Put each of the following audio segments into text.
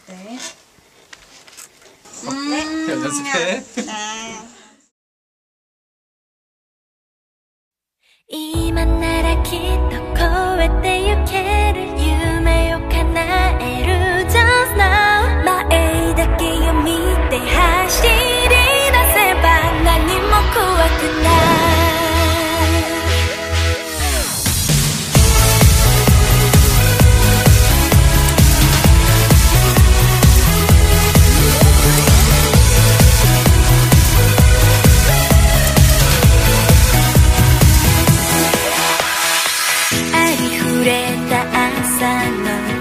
네. 연습해. 네. 今ならきっと超えてゆける夢を叶える Just now 前だけを見て走り出せば何も怖くない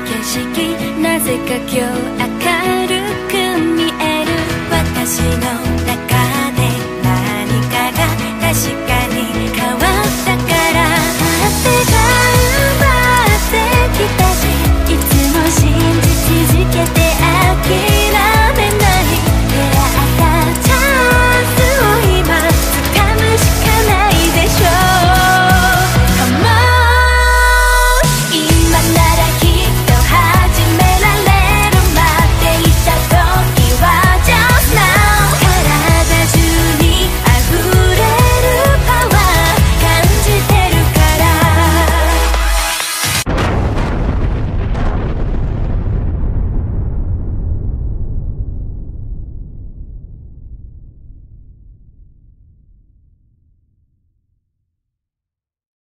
なぜか今日明るく見える私の